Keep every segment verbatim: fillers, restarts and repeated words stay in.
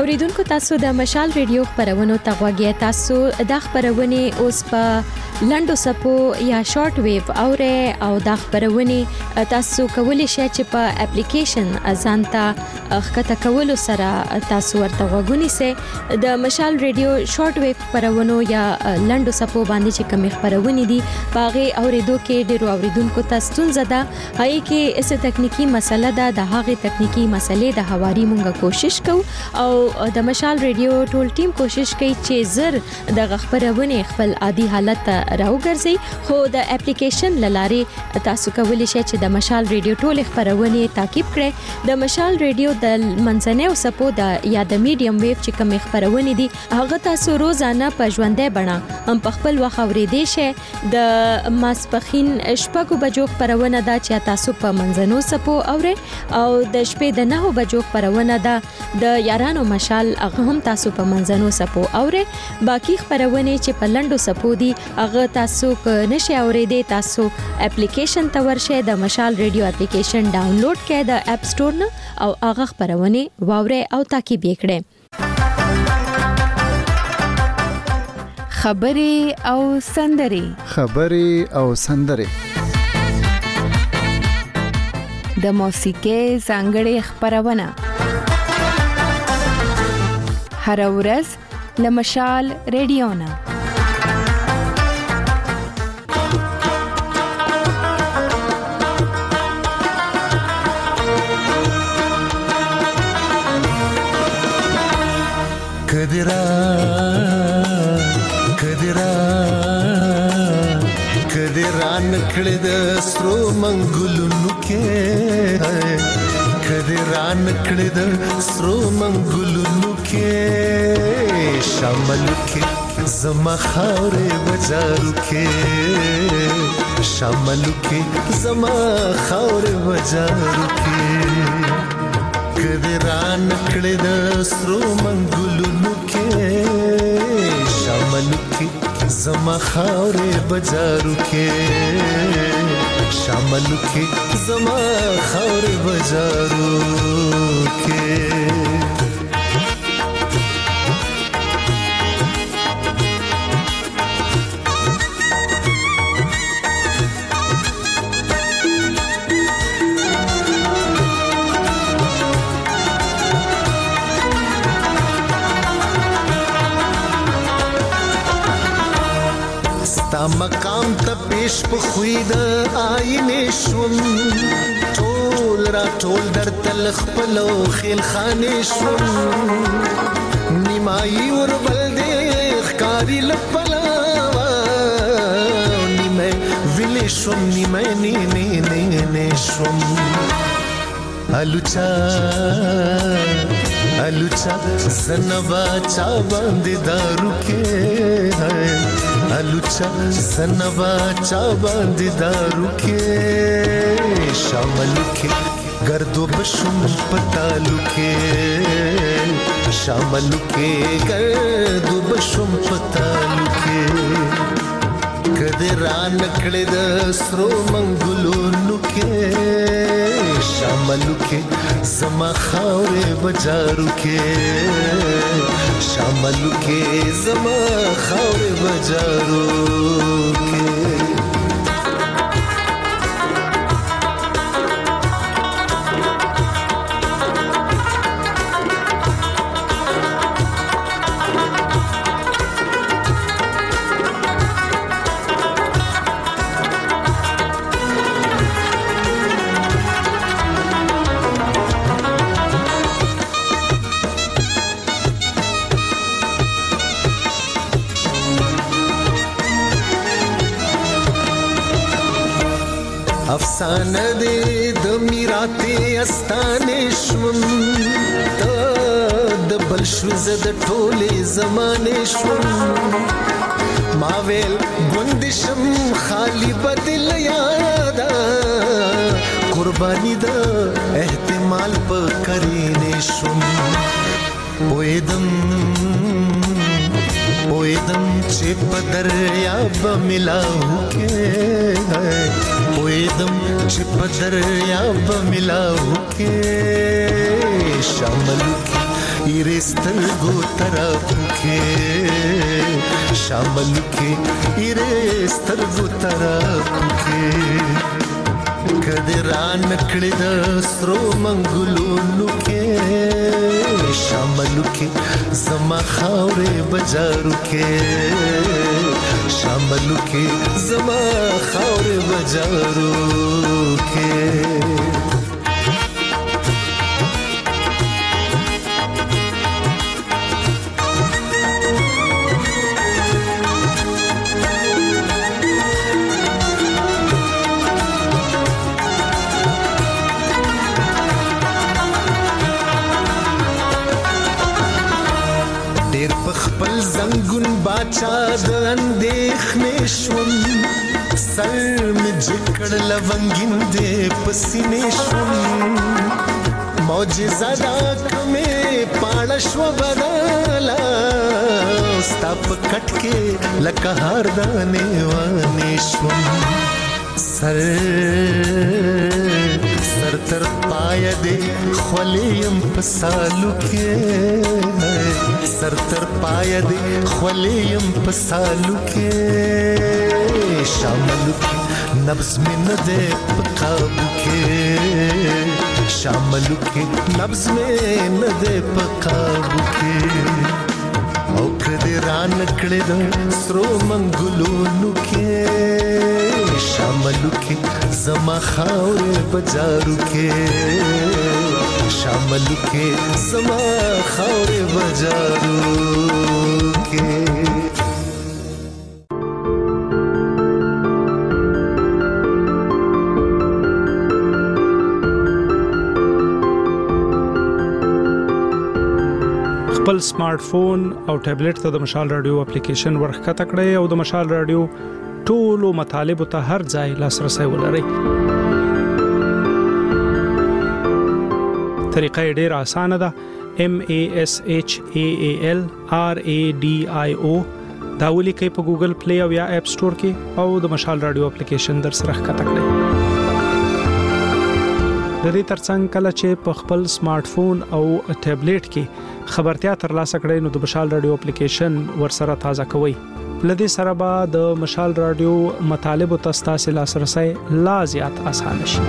اوریدونکو تاسو د مشال ریډیو خبرونو ته غوږی تاسو د خبرونه اوس په لندو سپو یا شارټ ویو اوره او د خبرونه تاسو کولی شئ چې په اپلیکیشن ازانتا خکته کولو سره تاسو ورته غوږونی سي د مشال ریډیو شارټ ویو خبرونو یا لندو سپو باندې چې کوم خبرونه دي باغه اوریدو کې ډیرو اوریدونکو تاسو زده هي کې اس تکنیکی مسله ده د هغه تکنیکی مسلې د حواري مونږه کوشش کوو او د مشال ریډیو ټول ټیم کوشش کوي چې زر د خبرونه خپل عادي حالت راوګرځي خو د اپلیکیشن لاره تاسو کولی شئ چې د مشال ریډیو ټول خبرونه تعقیب کړئ د مشال ریډیو د منځنۍ او سپو د یا د میډیم ویو چې کوم خبرونه دي هغه تاسو روزانه په ژوندۍ بڼه هم په خپل وخت اورېدئ شئ د ماسپخین شپږو بجو خبرونه ده چې تاسو په منځنو سپو اورئ او د شپې د نهو بجو خبرونه ده د یارانو مشال هغه هم تاسو په منځنو سپو اورئ باقی خبرونه چې په لندو سپو دي هغه تاسو ک نشي اورېدئ تاسو اپلیکیشن ته ورشئ د مشال ریډیو اپلیکیشن ډاونلوډ کړئ د اپ سٹور نه او هغه خبرونه واورئ او تعقیب کړئ خبري او سندري خبري او سندري د موسیقۍ ځانګړې خبرونه هر ورځ له مشال ریډیو نه کدرا کدرا کدرا نکړه د سترو منګلونو کې کدرا نکړه د سترو منګلونو کې شامل کې زما خاورې بازارو کې شامل کې زما خاورې بازارو کې کدرا نکړه د سترو منګلونو کې شامل کې زما خاورې بازارو کې شامل کې زما خاورې بازارو کې تا مقام ته پیش په خوې د آینې شوم ټول را ټول در تل خپلو خیل خانې شوم نیمایي وربل دې ښکاري لپلاوه نیمه ویلې شوم نیمه نې نې نې نې شوم الوچا الوچا زنبا چا باندې دارو کې الوچا زنبا چا باندې دارو کې شامل کې گردو بشم پتالو کې شامل کې گردو بشم پتالو کې کدرا نکړه د سترو منګلونو کې شامل کې زما خاورې بازارو کې شامل کې زما خاورې بازارو کې افسانه دې د میراته استانې شوم د بل شو زد ټولې زمانې شوم ما ویل ګوندشم خالی بدل یادا قرباني د احتمال په کرینې شوم پویدم پویدم چې په دریاب ملاو کې پویدم چې په دریاب ملاو کې شامل کې इरेस्तरगो तरफ के शामल के इरेस्तरगो तरफ के कदरान कड़द स्रो मंगुलू के शामल के जमा खावरे बजारू के शामल के जमा खावरे बजारू के خپل زنګون باچا د اندېښنې شوم سر مې جکړ لونګین دې پسینې شوم معجزه دا کومې پاړه شو بدلا ستا په کټ کې لکه هار دانې وانې شوم سر سر تر پای دې خولیم په سالو کې سر تر پای دې خولیم په سالو کې شامل کې نبض مې نه دې په قابو کې شامل کې نبض مې نه دې په قابو کې او کدی ران کړه د سرو منګلونو کې شامل کې زما خاورې بجارو کې شامل کې زما خاورې بجارو کې خپل سمارټ فون او ټابلیټ ته د مشال رادیو اپلیکیشن ورخته کړئ او د مشال رادیو ټولو مطالب ته هر ځای لاسرسي ولرئ. طریقه ډیره اسانه ده. M A S H A A L R A D I O دا ولیکئ په ګوګل پلی او یا اپ سٹور کې او د مشال رادیو اپلیکیشن در سره ښکته کړئ. د دې ترڅنګ کله چې په خپل سمارټ فون او ټابلیټ کې خبرتیا ترلاسه کړئ نو د مشال رادیو اپلیکیشن ورسره تازه کوئ. لدې سره به د مشال رادیو مطالب او تاسو لاسرسي لا زیات اسانه شي.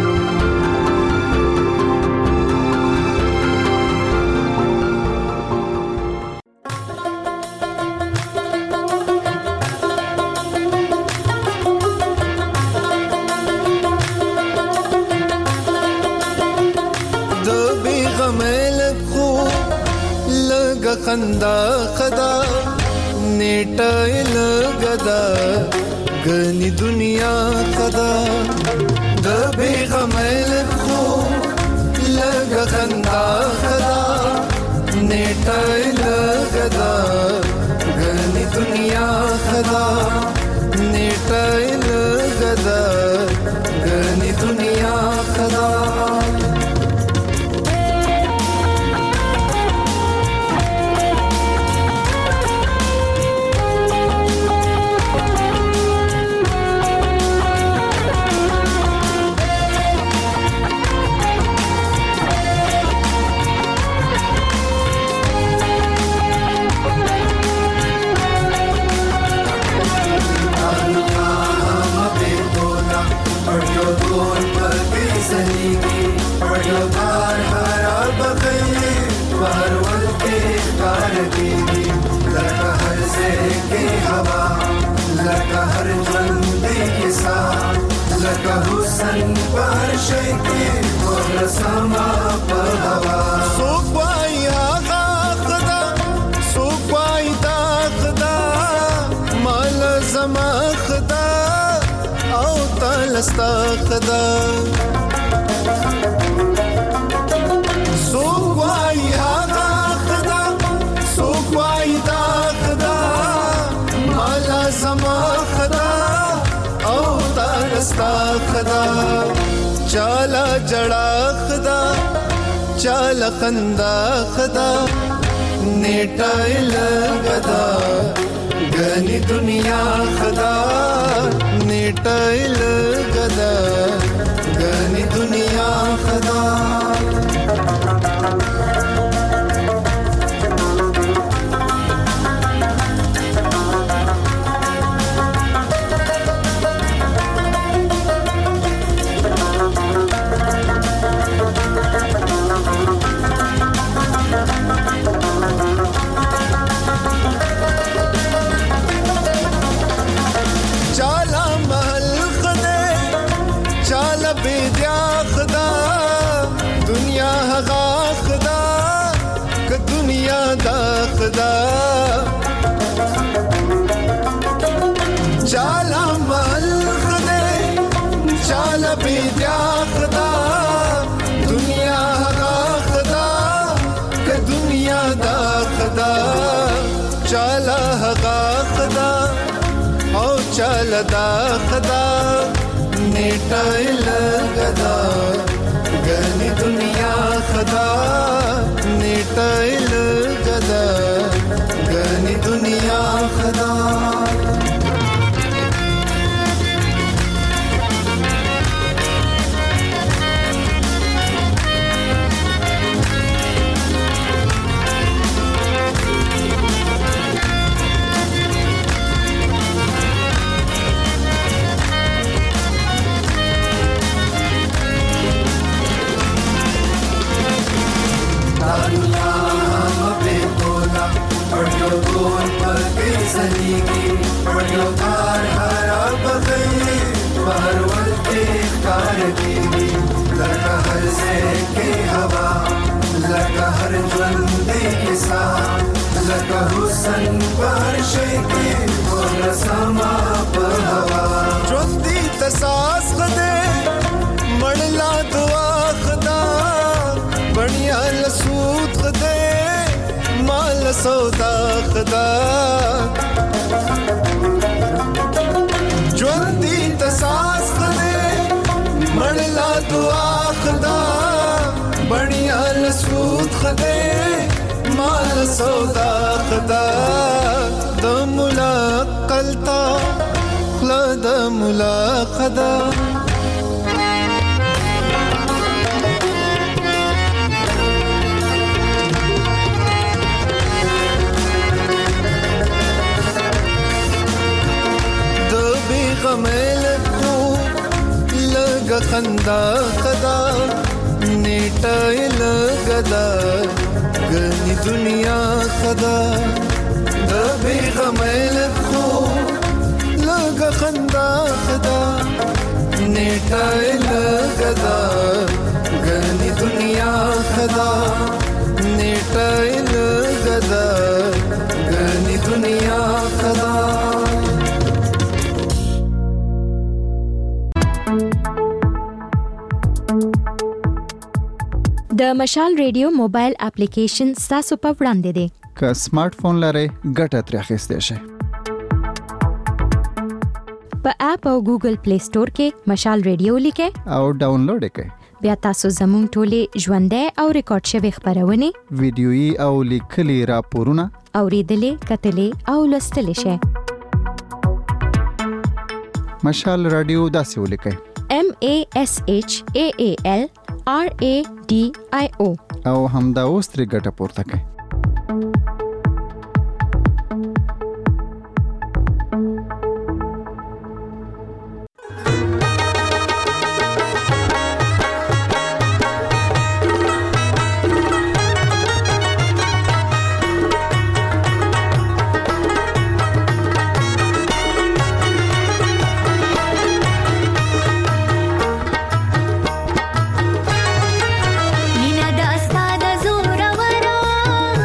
خندا خدا نیټه لګدا غني دنیا خدا د بیغمل خو لګ خندا خدا نیټه لګدا غني دنیا خدا نیټه لګدا غني دنیا خدا हुसन पर शैकी और समा पर हवा सुपाई आगा खदा सुपाई दा खदा माल जमा खदा औ तलस्ता खदा सुपाई आगा खदा सुपाई दा खदा माल जमा खदा रस्ता खदा चाला जड़ा खदा चाला खंदा खदा नेटा लगदा गनी दुनिया खदा नेटा लगदा गनी दुनिया खदा لبی دیا خدا دنیا هغه خدا که دنیا دا خدا چاله هغه خدا او چاله دا خدا نیټه لګدا ګنې دنیا خدا نیټه لګدا ګنې دنیا خدا سودا خدا ژوندۍ تساس خدای مړلا دعا خدا بڼیا لسود خدای مال سودا خدا د مولا قلتا خلا د مولا خدا غمل کو لګ خندا خدا نیټه لګدا ګنې دنیا خدا د به غمل کو لګ خندا خدا نیټه لګدا ګنې دنیا خدا نیټه لګدا ګنې دنیا خدا د مشال ریډیو موبایل اپلیکیشن تاسو په وړاندې دی که سمارټ فون لرئ ګټه ترې اخیستی شئ په اپ او ګوګل پلی سٹور کې مشال ریډیو لیکئ او ډاونلوډ یې کړئ بیا تاسو زموږ ټولې ژوندۍ او ریکارډ شوي خبرونه ویډیويي او لیکلي راپورونه اوریدلې کتلې او لوستلې شئ مشال رادیو داسې ولیکئ M A S H A A L R A D I O او همدا اوس ترې ګټه پورته کړئ Nina da sta da zura wara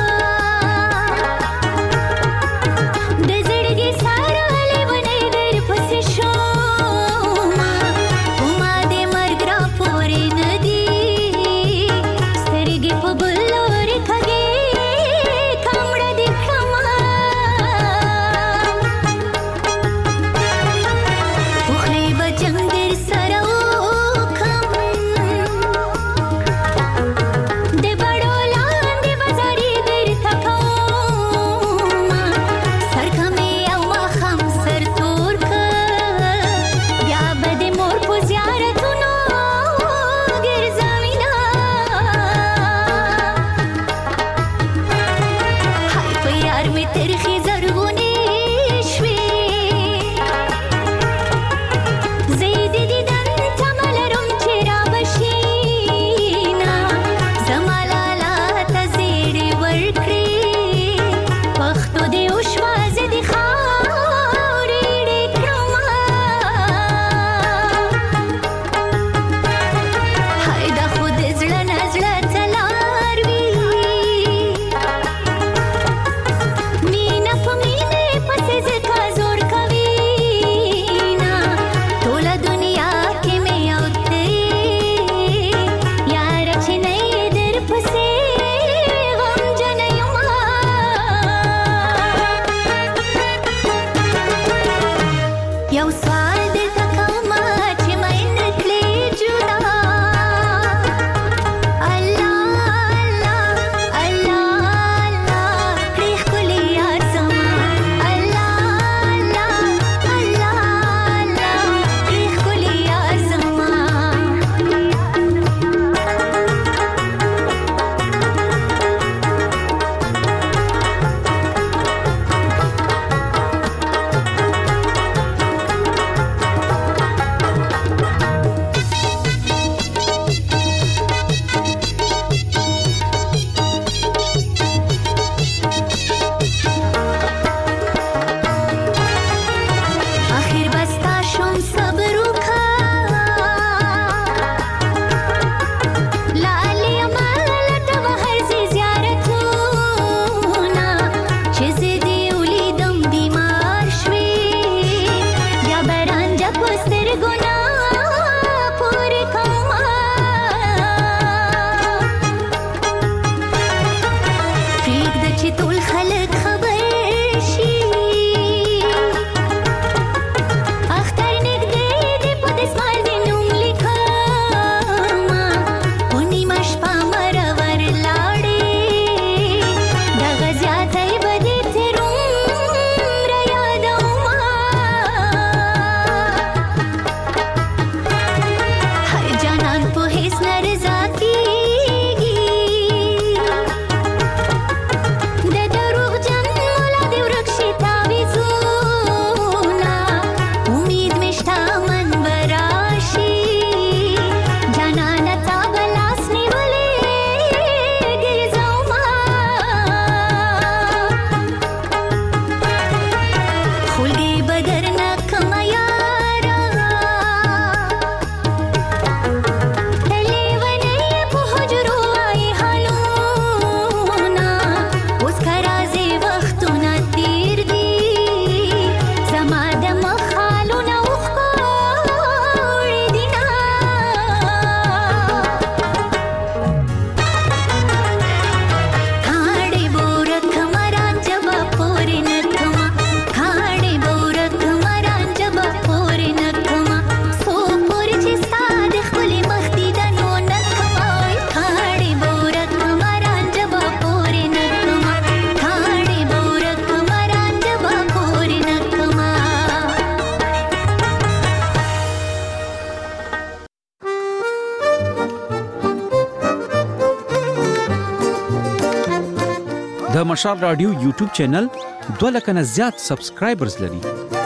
د مشال رادیو یوټیوب چینل دوه لک نه زیات سبسکرایبرز لري.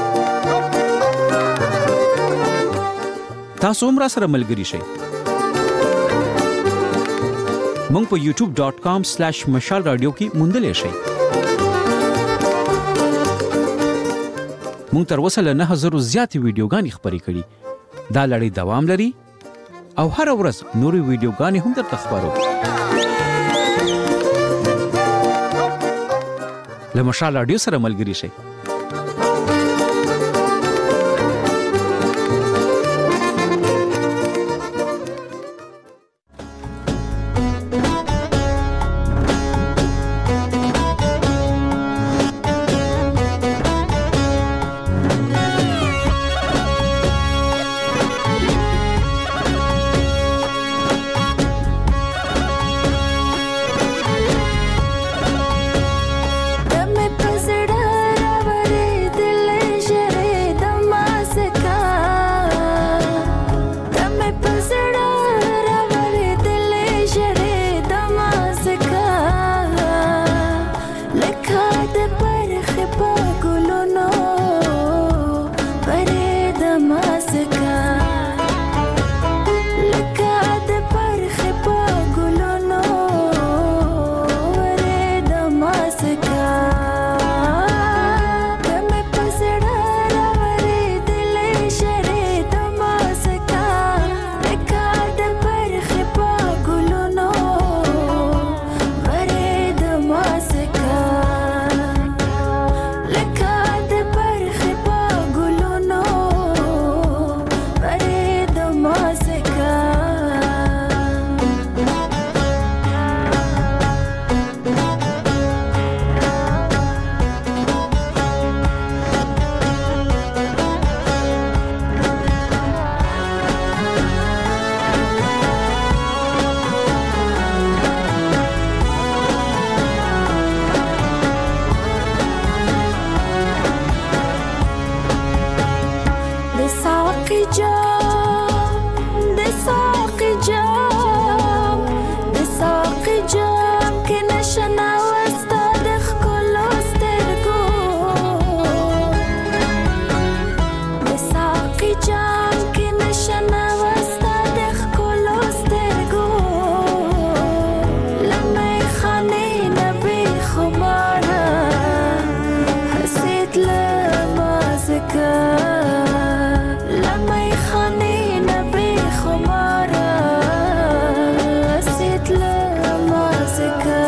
تاسو هم را سره ملګري شئ. مونږ په یوټیوب ډاٹ کام سلیش مشال رادیو کې موندلې شئ. مونږ تر اوسه له نه هزار زیات ویډیوګانې خپرې کړي. دا لړۍ دوام لري او هر ورځ نورې ویډیوګانې هم درته خبرو. له مشال رادیو سره ملګري شئ. Dame pasará ساقي جام د ساقي جام د ساقي جام کې نشنا وستا د ښکلو سترګو د ساقي جام کې نشنا وستا د ښکلو سترګو لمې خانې نبي خماره حسيت لما زكا لما يخاني نبي خمارة حسيت لما زكا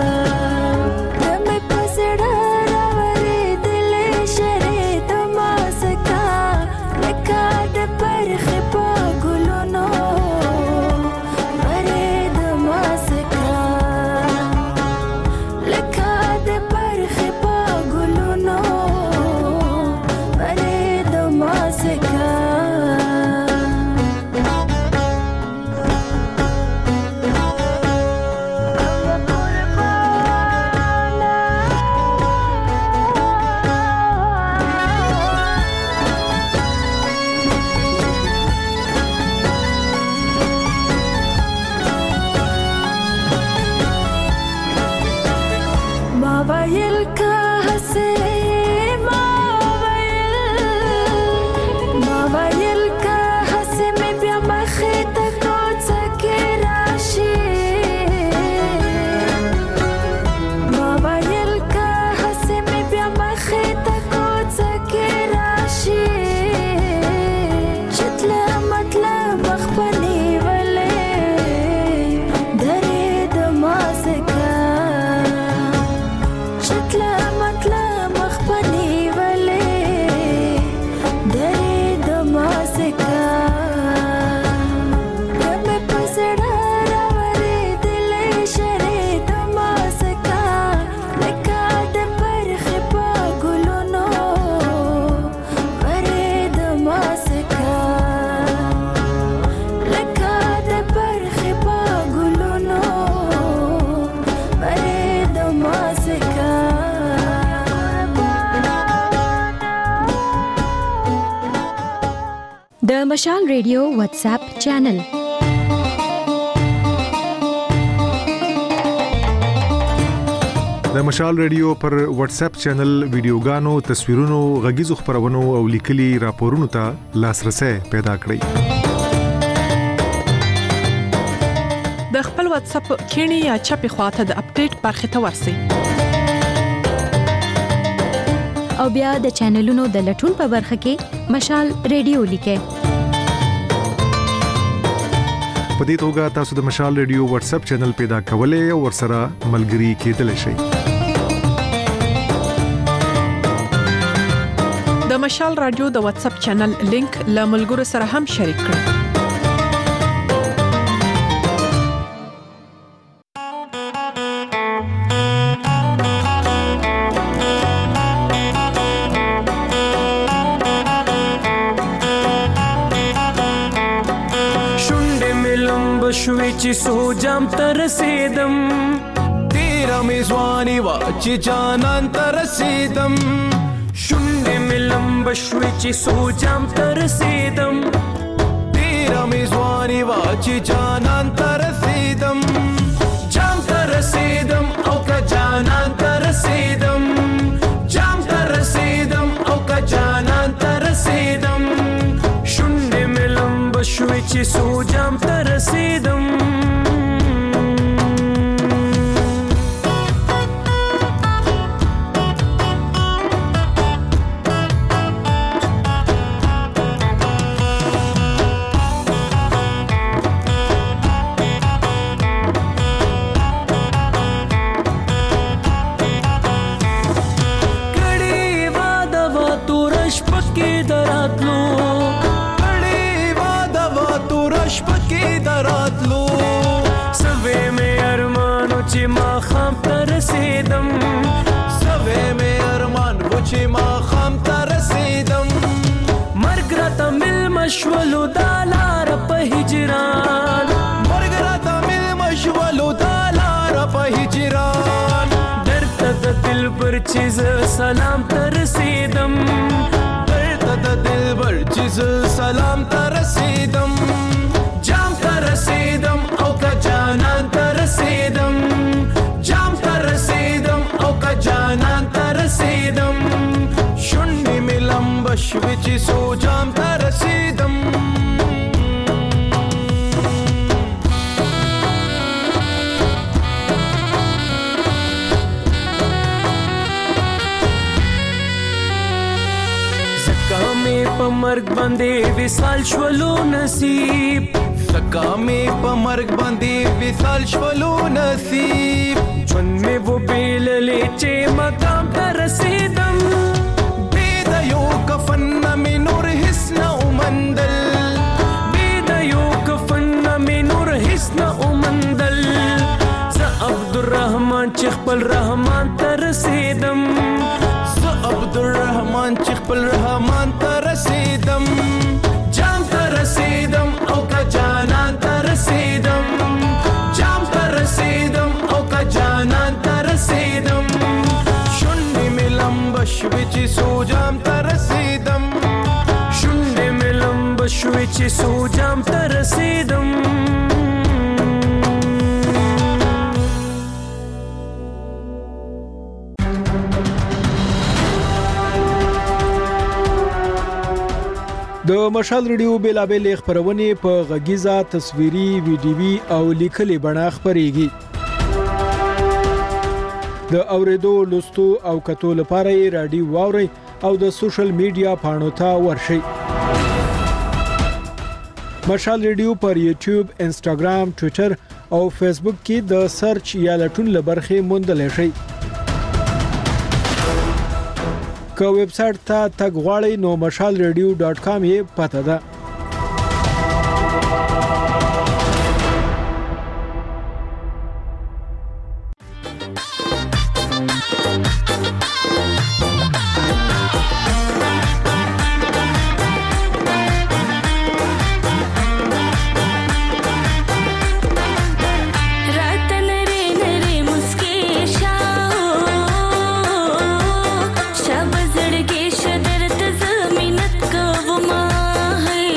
دمي بسرا راوري دلي شريط ما زكا لكاد برخي باقولونو مريد ما زكا لكاد برخي باقولونو مريد ما زكا ما ويل كاسي ما ويل ما ويل كاسي مې بیا مخې ته کوڅه کې راشي ما ويل كاسي مې بیا مخې ته کوڅه کې راشي چتله مطلب خپلې ولې درې د ما زکا چتله مطلب خپلې ولې درې د ما زکا دمې په زړه راورې دلې شرې د ما زکا لکه د برخې په ګلونو مرې د ما زکا لکه د برخې په ګلونو مرې د ما زکا د مشال ریډیو واتس اپ چینل د مشال ریډیو پر واتس اپ چینل ویډیوګانو تصویرونو غږیزو خبرونو او لیکلي راپورونو ته لاسرسي پیدا کړئ د خپل واتس اپ کینی یا چپی خواته د اپډیټ برخه ته ورسئ او بیا د چینلونو د لټون په برخه کې مشال ریډیو لیکه په دې توګه تاسو د مشال ریډیو واتس اپ چینل پیدا کولای او ورسره ملګري کېدلی شئ د مشال رادیو د واتس اپ چینل لینک له ملګرو سره هم شریک کړئ شوي چې سو جام تر رسیدم تیرا میزوانی وا چې جانان تر رسیدم شونډې ملم بشوي چې سو جام تر رسیدم تیرا میزوانی وا چې جانان تر رسیدم جام تر رسیدم او کا جانان تر رسیدم جام تر رسیدم او کا جانان تر رسیدم شونډې ملم بشوي چې سو جام تر رسیدم رسیدم سوي مې ارمان و چې ما خام ته رسیدم مرګ راته مل مشولو دا لار په هجران مرګ راته مل مشولو دا لار په هجران درته د دل پر چیز سلام ته رسیدم درته د دل دلبر چې سلام ته رسیدم جام ته رسیدم او که جانان ته رسیدم جام ته رسیدم او که جانان ته رسیدم شونډې مې لمبه شوې چې سو جام ته رسیدم په مرګ باندې وصال شولو نصیب سکا مې په مرګ باندې وصال شولو نصیب چون مې و بیللې چې مقام ته رسیدم بې د یو کفن مې نور هیڅ نه ومندل بې د یو کفن مې نور هیڅ نه ومندل زه عبدالرحمن چې خپل رحمان ته رسیدم عبدالرحمن چې خپل رحمان ته رسیدم جام ته رسیدم او که جانان ته رسیدم جام ته رسیدم او که جانان ته رسیدم شونډې مې لمبه شوې چې سو جام ته رسیدم شونډې مې لمبه شوې چې سو جام ته رسیدم د مشال ریډیو بیلابل خبرونه په غږیزه تصویري ویډیوي او لیکلي بڼه خبريږي د اوریدو لوستو او کتو لپاره رادیو واوري او د سوشل میډیا پاڼو ته ورشي مشال ریډیو پر یوټیوب انسټاګرام ټوئیټر او فیسبوک کې د سرچ یا لټون لبرخه موندل شي که ویب سټ ته تګ غواړئ نو مشال ریډیو ډاټ کام یې پته ده शब जड़ के शदरत जमीनत का वो माँ है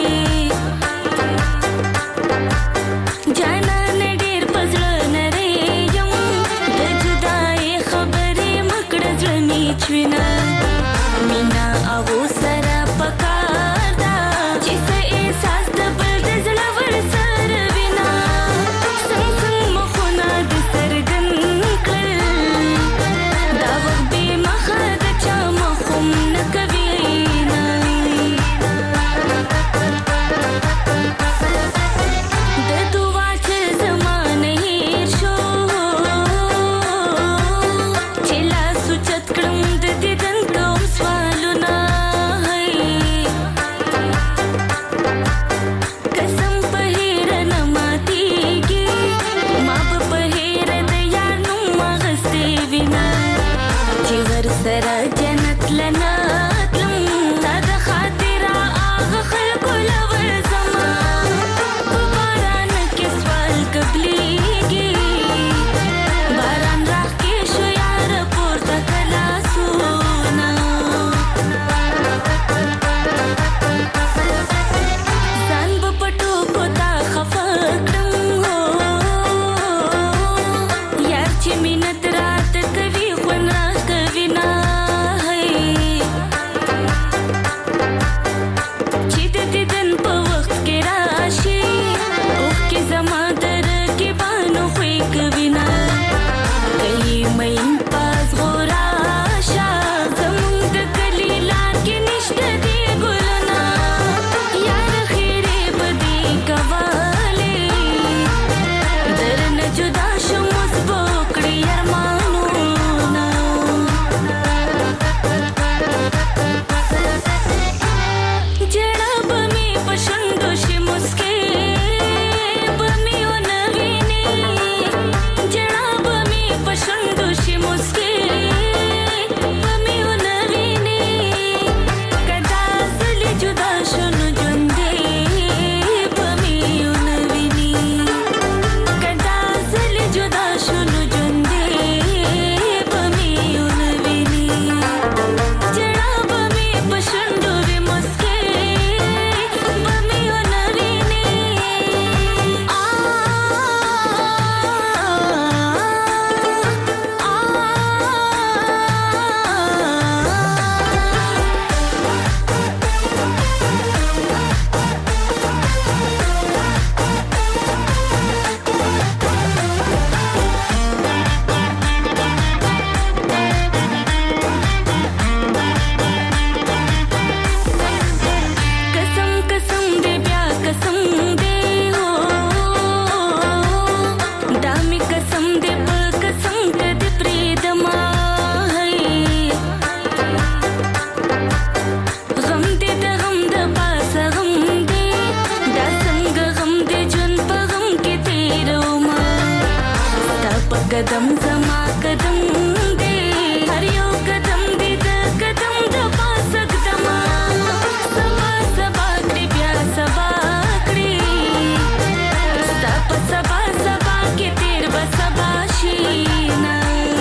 قدم زما قدم دې هر یو قدم دې د قدم د پاسه قدم سبا سبا دې بیا سبا کړی ستا په سبا سبا کې تیر به سبا شي نه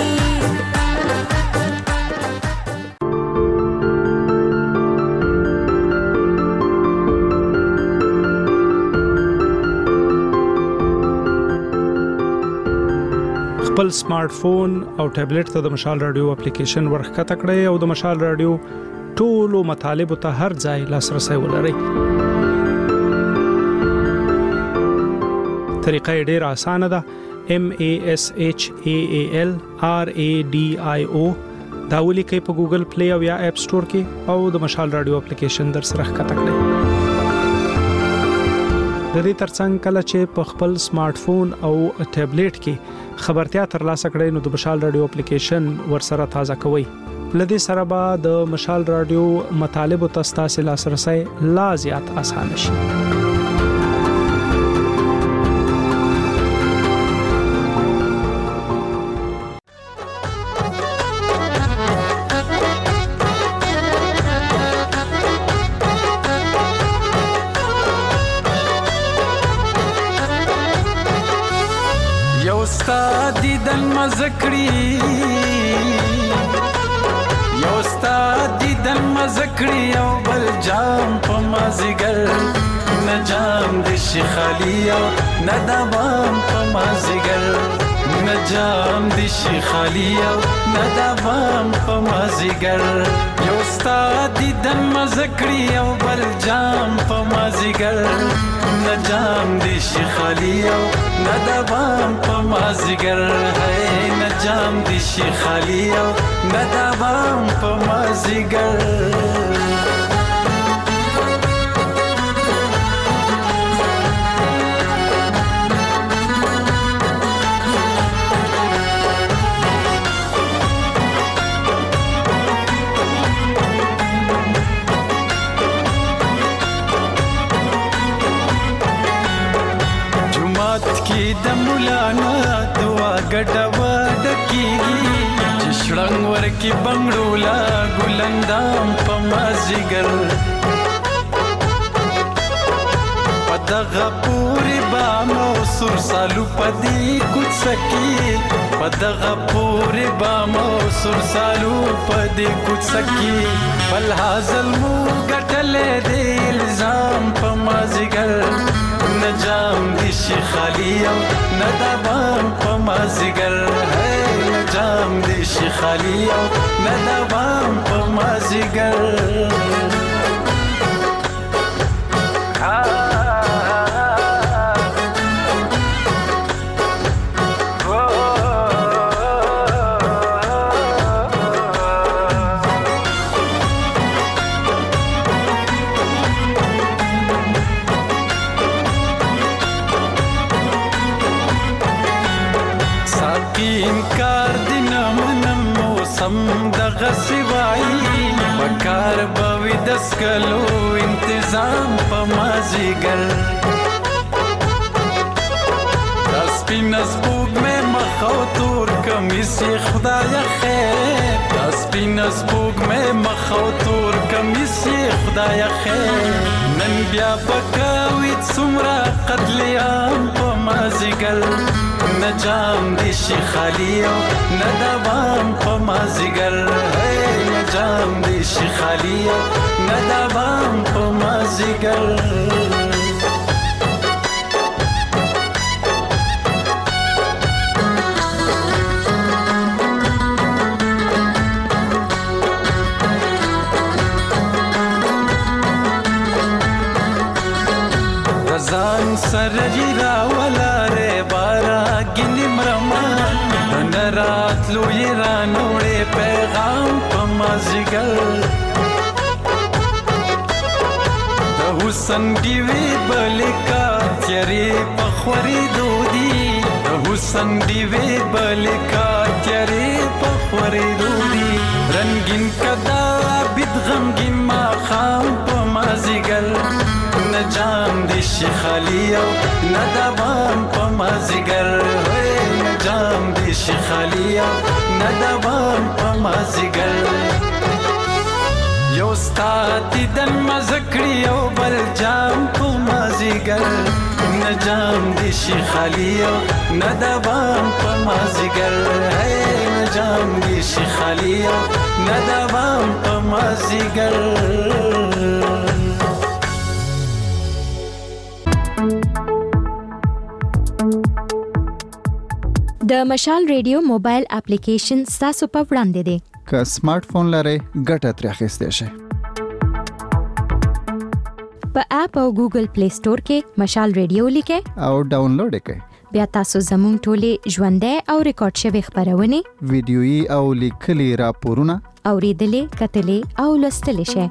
خپل سمارټ فون او ټابلیټ ته د مشال رادیو اپلیکیشن ورخکته کړئ او د مشال رادیو ټولو مطالب ته هر ځای لاسرسي ولرئ. طریقه ډیره اسانه ده. M A S H A A L R A D I O دا ولیکئ په ګوګل پلی او یا اپ سٹور کې او د مشال رادیو اپلیکیشن در سره ښکته کړئ. د دې ترڅنګ کله چې په خپل سمارټ فون او ټابلیټ کې خبرتیا ترلاسه کړئ نو د مشال رادیو اپلیکیشن ورسره تازه کوئ. لدې سره به د مشال رادیو مطالب او تاسو لاسرسي لا زیات اسانه شي. دیدن مزکړی یو استاد دیدن مزکړی او بل جام په مازیګر نه جام د شیخالی او نه دوام په مازیګر نه جام د شیخالی او نه دوام په مازیګر یو استاد دیدن مزکړی او بل جام په مازیګر نه جام د شیخالی او نه دوام په مازیګر ہے نه جام د شیخالی او نه دوام په مازیګر د مولانا دعا ګډه وډه کیږي چې شړنګ ورکی بنگړولا ګلندام په مازیګر پدغه پوری بامو سر سالو پدی کوڅ کی پدغه پوری بامو سر سالو پدی کوڅ کی بل حاصل مو ګټلې دی الزام په مازیګر نجام دی شیخالی او ندوام په مازیګر ہے نجام دی شیخالی او ندوام په مازیګر انکار دینه منم موسم دغه سوای بکار بوي دسکلو انتظام په مازیګر داس پینس بوګ مې مخو تور کمیس خدای خیر داس پینس بوګ مې مخو تور کمیس خدای خیر نن بیا پکاوي څومره قتل عام په مازیګر نجام دی شیخالی او ندوام په مازیګر ہے نجام دی شیخالی او ندوام په مازیګر رضان سرجی راولا رے بارا گنی مرما نرات لوی رانوڑے پیغام پا مازیگر دا حسن دیوی بلکا تیاری پخوری دودی دا حسن دیوی بلکا تیاری پخوری دودی رنگین کدا بید غمگین ما خام پا مازیگر نجام دی شیخالی او ندوام په مازیګر نجام دی شیخالی مازیګر یو ستا دیدن مزکړی او بل جام په مازیګر نه جام دي شي خالی او نه دوام په مازیګر نه جام دي شي خالی او نه دوام په مازیګر د مشال ریډیو موبایل اپلیکیشن تاسو په وړاندې دی که سمارټ فون لرئ ګټه ترې اخیستی شئ په اپ او ګوګل پلی سٹور کې مشال ریډیو لیکئ او ډاونلوډ یې کړئ بیا تاسو زموږ ټولې ژوندۍ او ریکارډ شوي خبرونه ویډیويي او لیکلي راپورونه اوریدلې کتلې او لوستلې شئ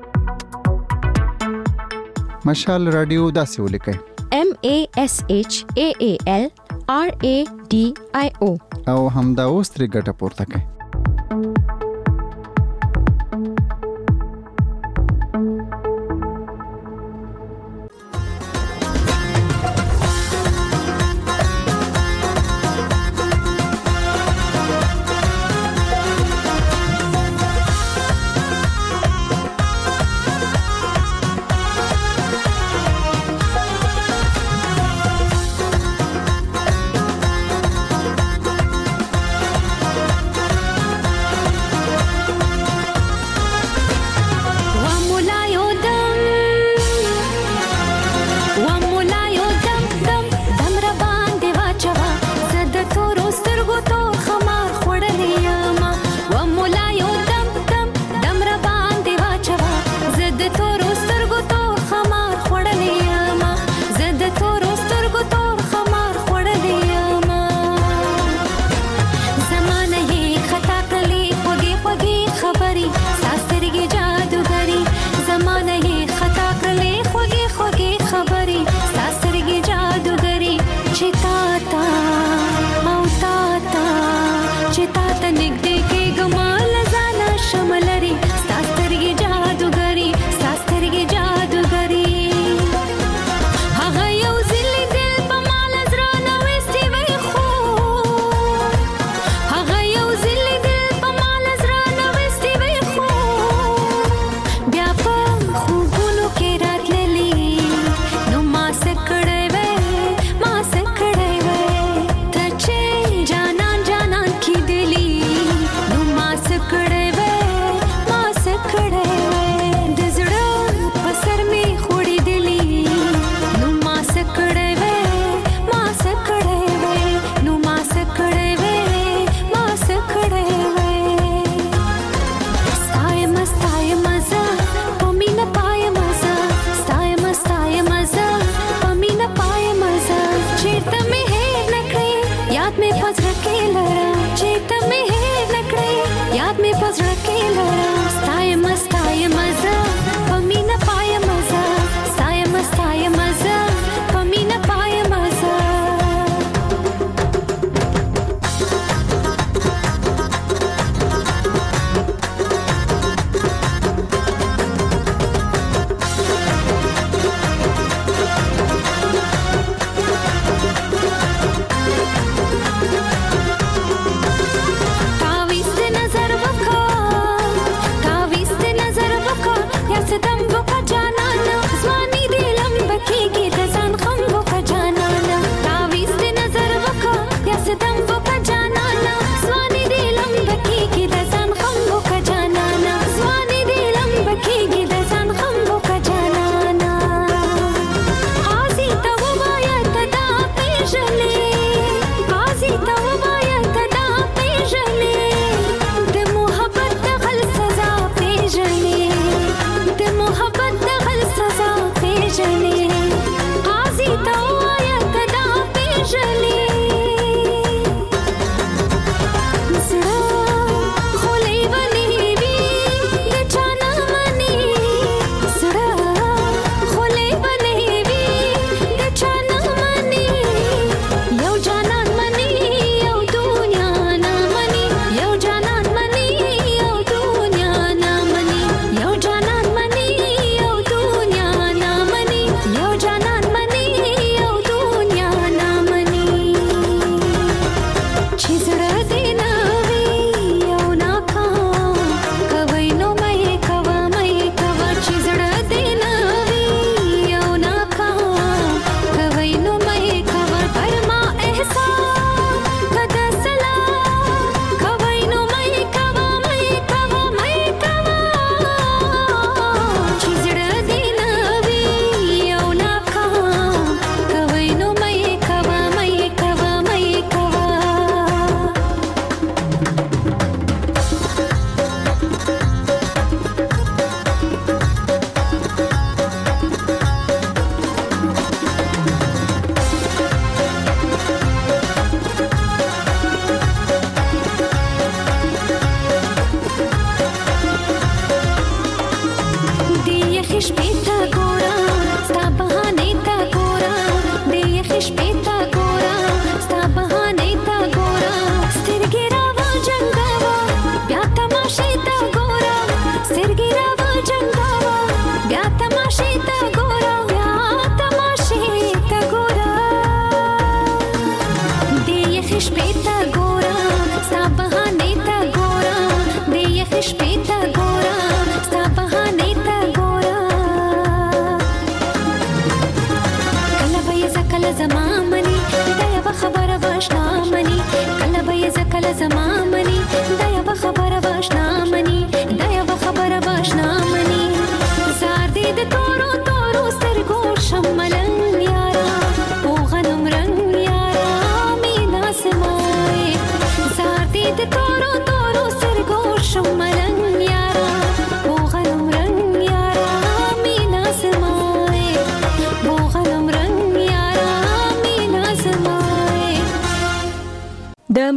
مشال رادیو داسې ولیکئ M A S H A A L R A D I O او همدا اوس ترې ګټه پورته کړئ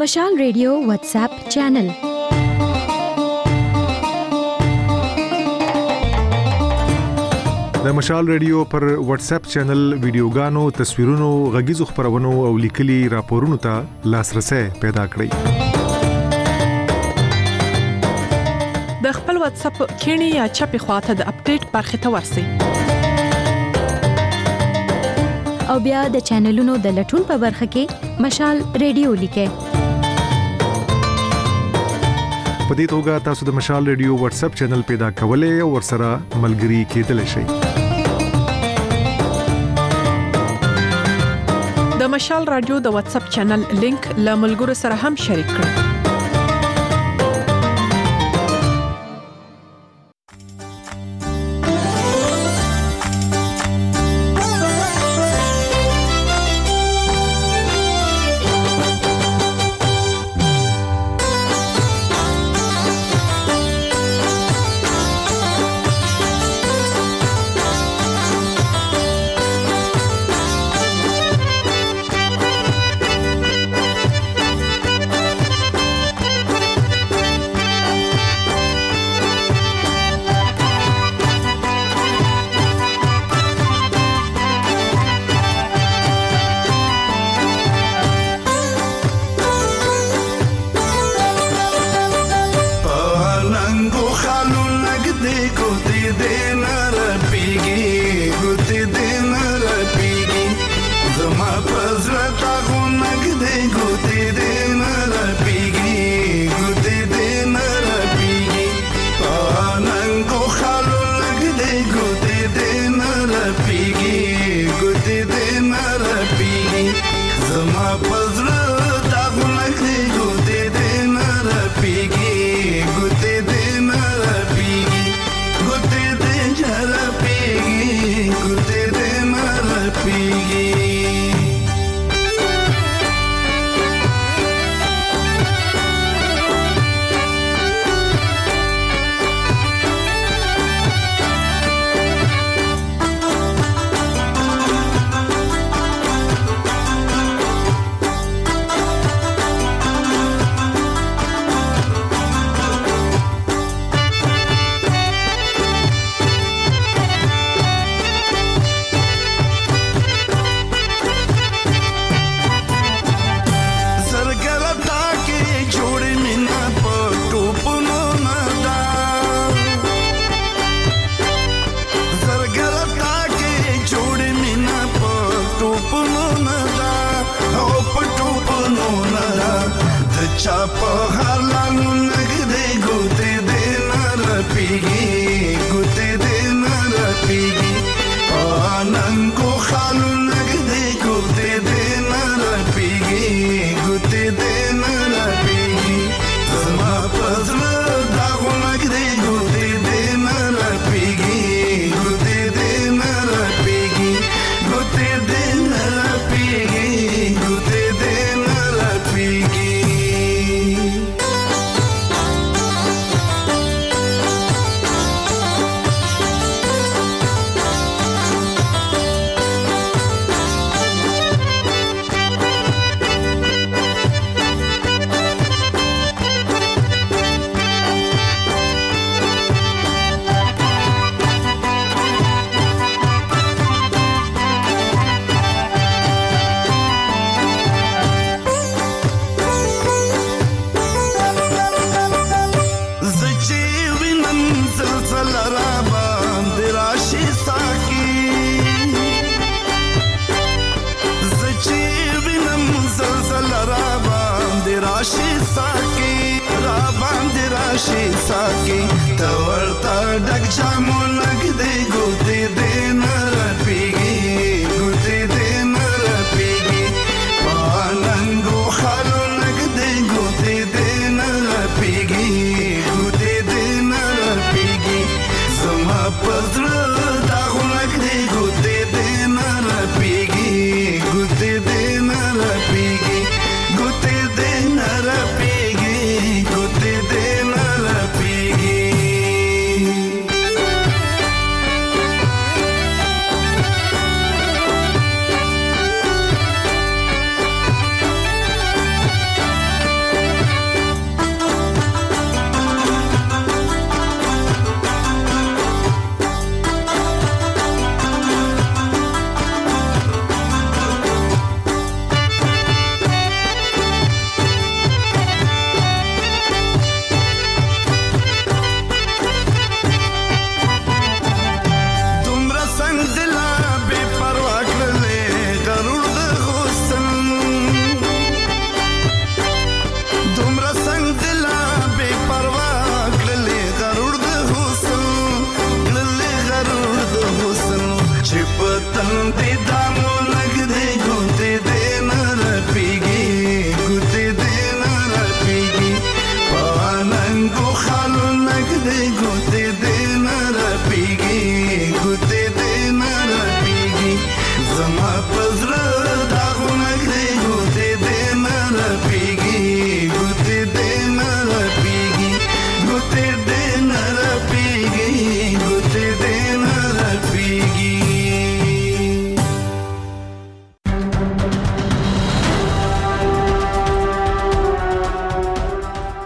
مشال ریډیو واتس اپ چینل. د مشال ریډیو پر واتس اپ چینل ویډیوګانو، تصویرونو، غږیزو خبرونو او لیکلي راپورونو ته لاسرسي پیدا کړئ. د خپل واتس اپ کینی یا چپی خواته د اپډیټ برخه ته ورسی او بیا د چینلونو د لټون په برخه کې مشال ریډیو لیکه. په دې توګه تاسو د مشال ریډیو واتس اپ چینل پیدا کولای او ورسره ملګري کېدلی شئ. د مشال رادیو د واتس اپ چینل لینک له ملګرو سره هم شریک کړئ.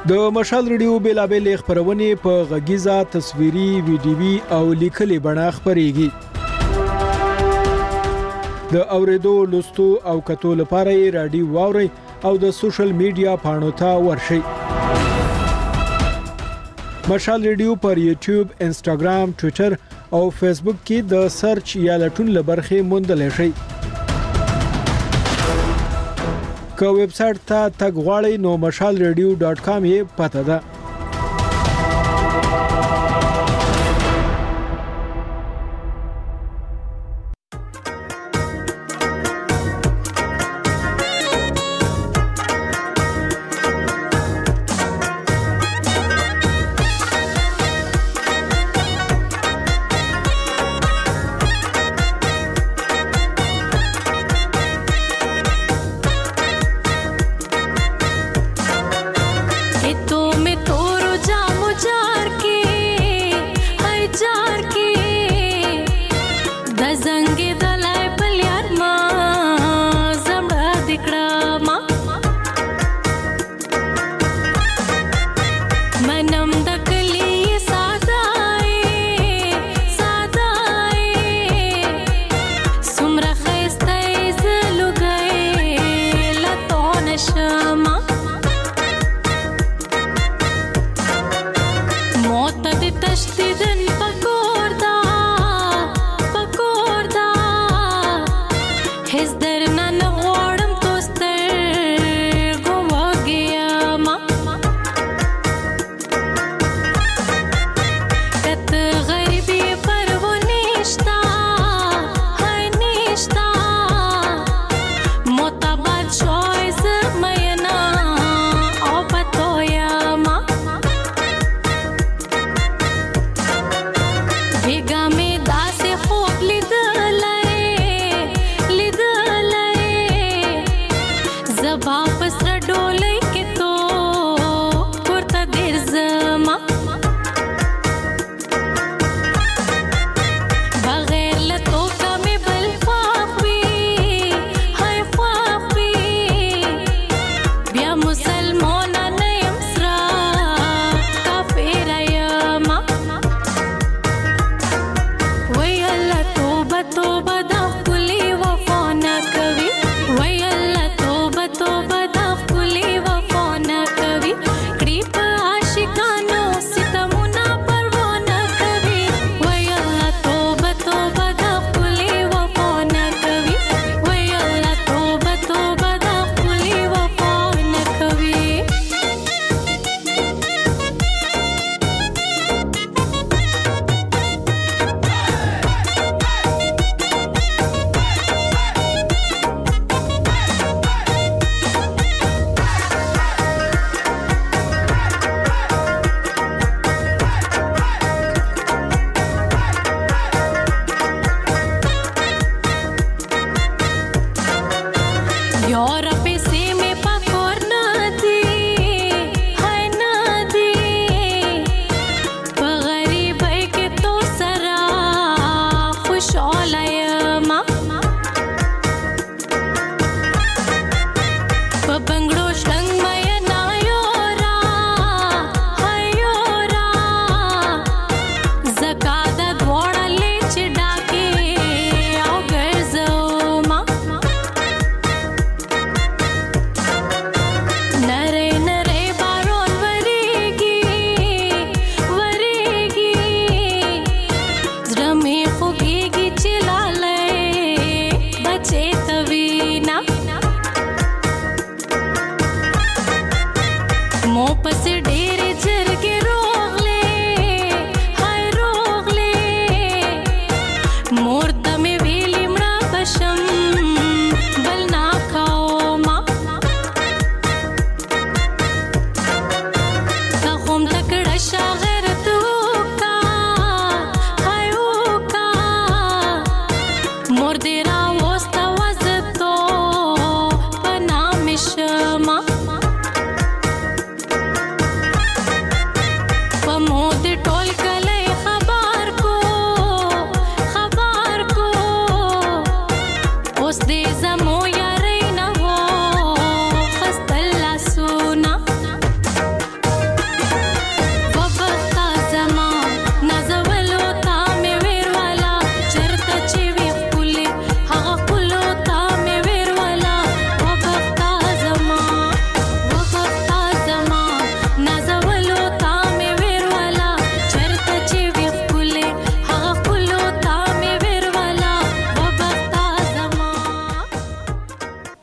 د مشال ریډیو بیلابل خبرونه په غږیزه تصویري ویډیوي او لیکلي بڼه خبريږي د اوریدو لوستو او کتو لپاره رادیو واوري او د سوشل میډیا پاڼو ته ورشي مشال ریډیو پر یوټیوب انسټاګرام ټوئیټر او فیسبوک کې د سرچ یا لټون لبرخه موندل شي که ویب سټ ته تګ غواړئ نو مشال ریډیو ډاټ کام یې پته ده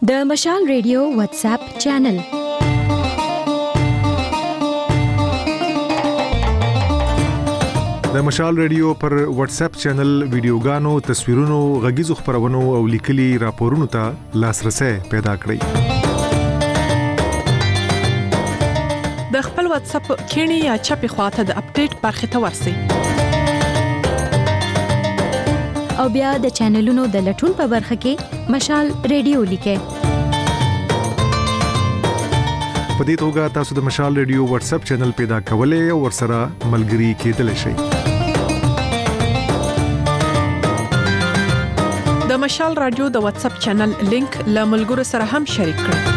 د مشال ریډیو واتس اپ چینل. د مشال ریډیو پر واتس اپ چینل ویډیوګانو، تصویرونو، غږیزو خبرونو او لیکلي راپورونو ته لاسرسي پیدا کړئ. د خپل واتس اپ کینی یا چپی خواته د اپډیټ برخه ته ورسی او بیا د چینلونو د لټون په برخه کې مشال ریډیو لیکه. په دې توګه تاسو د مشال ریډیو واتس اپ چینل پیدا کولای او ورسره ملګري کېدلی شئ. د مشال رادیو د واتس اپ چینل لینک له ملګرو سره هم شریک کړئ.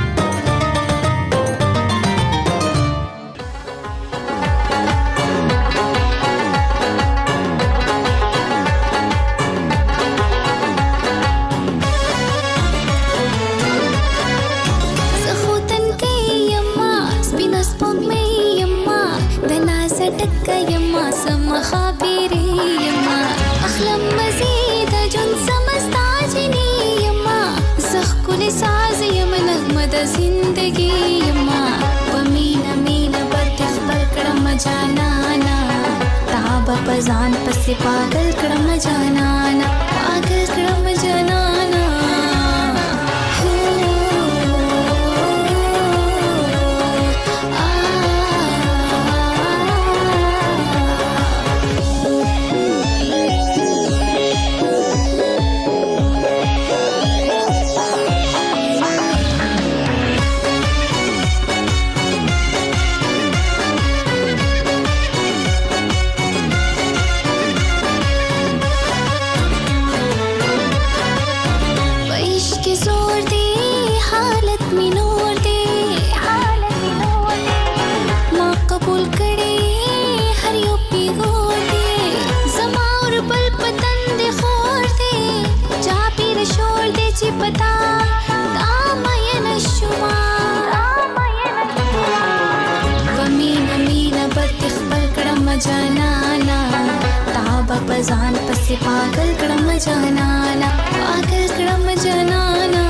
ځان پسې پاگل کړم جانانا، پاگل کړم جانانا. ځان پسې پاگل کړم جانانا، پاگل کړم جانانا.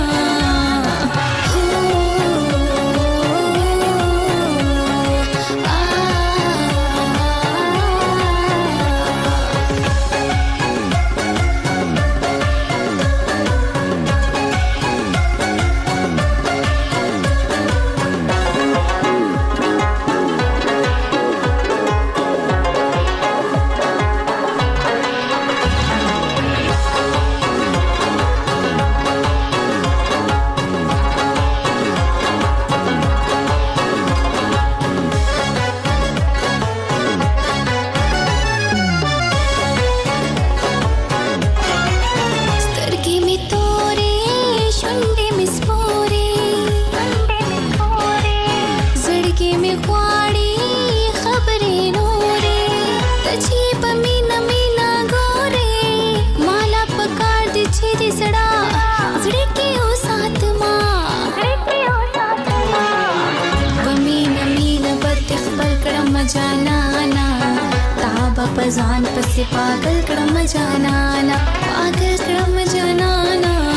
ځان پسې پاگل کړم جانانا، پاگل کړم جانانا.